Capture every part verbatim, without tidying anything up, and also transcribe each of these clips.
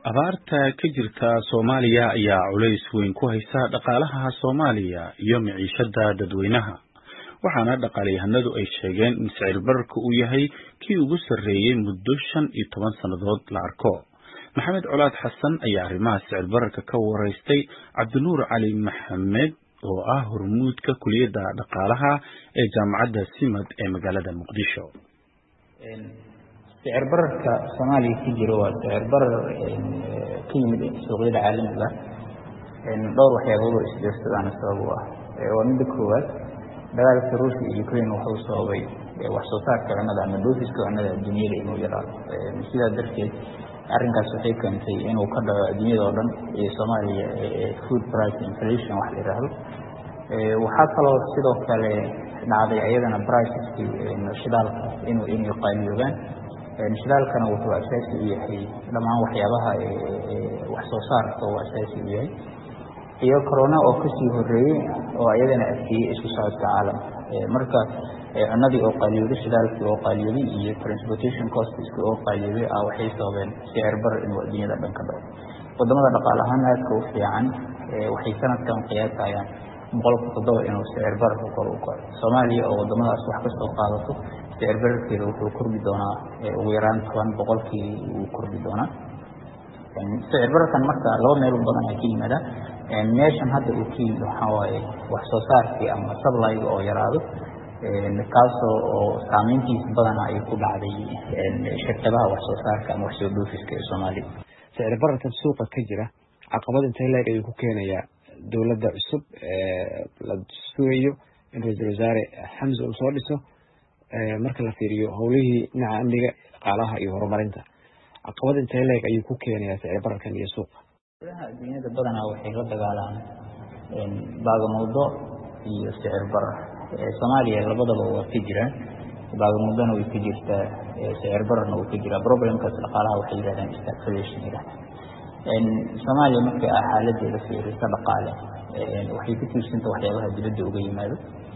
abaarta ka jirta Soomaaliya ayaa culays weyn ku haysa dhaqaalaha Soomaaliya iyo maciishada dadweynaha waxaana dhaqaalayahanadu ay sheegeen in sicir bararku uu yahay kii ugu sarreeyay muddo shan iyo toban sanadood la arko. Maxamed Colaad Xasan ayaa arrimaha sicir bararka ka wareystay Cabdinuur Cali Maxamed oo ah hormuudka kuliyadda dhaqaalaha ee jaamacadda Simad ee magaalada Muqdisho. sicir bararka Soomaaliya ku jiro waa sicir barar ka yimid suuqyada caalamiga ah dhowr waxyaabo oo isbiirsadaan sabab u ah waa mid koowaad dagaalka Ruushka iyo Ukraine wuxuu sababay wax soo saarka cunnada ama dhoofiska cunnada adduunyada inuu yaraado sidaa darteed arrinkaas waxay keentay inuu ka dhaco adduunyada oo dhan iyo Soomaaliya food price inflation wax la yiraahdo waxaa kaloo sidoo kale dhacday ayadana priceski shidaalka inuu inuu qaaliyoobaan shidaalkana wuxuu asaasi u yahay dhammaan waxyaabaha wax soo saarka oo asaasi u yahay iyo corona oo ka sii horeeyay oo ayadana afkii isku socodka caalamka marka cunnadii oo qaaliyooday shidaalkii oo qaaliyooday iyo transportation costs oo qaaliyooday ah waxay sababeen sicir barar inuu adduunyada dhan ka dhaco wadamada dhaqaale ahaan aadka u fiican waxay sanadkan qiyaasayaan boqolkiiba toddoba inuu sicir bararku kor u kaco Soomaaliya oo wadamadaas wax ka soo qaadato sicir bararkeeda wuxuu kordhi doonaa ugu yaraan toban boqolkiiba uu kordhi doonaa sicir bararkan marka laba meel u badan ay ka yimaadaan meeshan hadda uu ka yimid waxaa waaye wax soo saarkii ama supply-ga oo yaraado kaasoo oo saameyntiisa badan ay ku dhacday shirkadaha wax soo saarka ama wax soo dhoofiska ee Soomaaliya. sicir bararkan suuqa ka jira caqabad intee leeg ayuu ku keenayaa dowladda cusub la sugayo in ra'iisul wasaare Xamza uu soo dhiso marka la fiiriyo howlihii dhinaca amniga dhaqaalaha iyo horumarinta caqabad intee leeg ayuu ku keenayaa sicir bararkan iyo suuqa adduunyada badanaa waxay la dagaalaan baagamuudo iyo sicir barar Soomaaliya labadaba waa ka jiraan baagamuudana way ka jirtaa sicir bararna way ka jiraa problemkaas dhaqaalaha waxay yiraahdaan stagflation Soomaaliya markay xaaladdeeda fiiriso dhaqaale waxay ku tiirsantahay waxyaabaha dibadda uga yimaado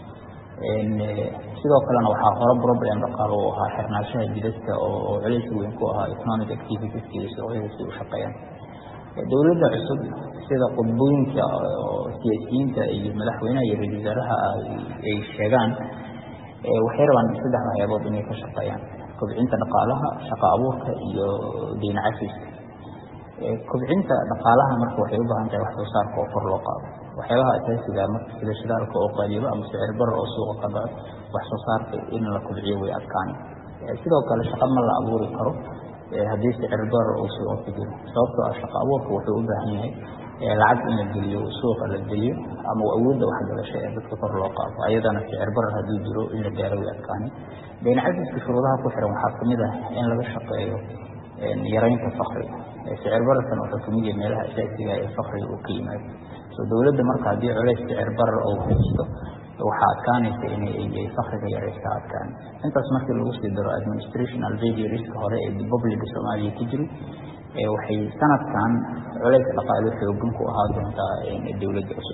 sidoo kalena waxaa hore problem dhaqaale oo ahaa xirnaanshaha jidadka oo culays weyn ku ahaa economic activities iyo suuqyada si u shaqeeyaan dowladda cusub sida qodbooyinka siyaasiyiinta iyo madaxweynaha iyo ra'iisul wasaaraha ay sheegaan waxay rabaan saddex waxyaabood inay ka shaqeeyaan kobcinta dhaqaalaha shaqo abuurka iyo deyn cafiska kobcinta dhaqaalaha marka waxay u baahan tahay wax soo saarka oo kor loo qaado waxyaabaha asaasiga marka sida shidaalka oo qaaliyo ama sicir barar oo suuqa ka dhaco wax soo saarka in la kobciyo way adkaan sidoo kale shaqo ma la abuuri karo haddii sicir barar uu suuqa ku jiro sababtoo ah shaqo abuurka wuxuu u baahan yahay lacag in la geliyo suuqa la geliyo ama awoodda waxgalasho ee dadka kor loo qaado ayadana sicir barar haddii jiro in la gaaro way adkaan deyn cafiska shuruudaha ku xiran waxaa kamid ah in laga shaqeeyo yaraynta fakriga sicir bararkan wuxuu kamid yahay meelaha asaasiga ee fakriga uu ka yimaado soo dowladda marka haddii culays sicir barar uu haysto waxaa adkaanaysa inay fakriga yaraysta adkaan intaas markii lagu sii daro administrational failure-ka hore ee public Soomaaliya ku jiray waxay sanadkan culays dhaqaale xoogan ku ahaa doontaa dowladda cusub.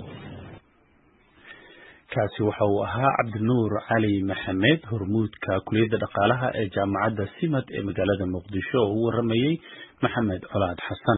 kaasi waxa uu ahaa Cabdinuur Cali Maxamed hormuudka kuliyadda dhaqaalaha ee jaamacadda Simad ee magaalada Muqdisho oo u waramayay Maxamed Colaad Xasan.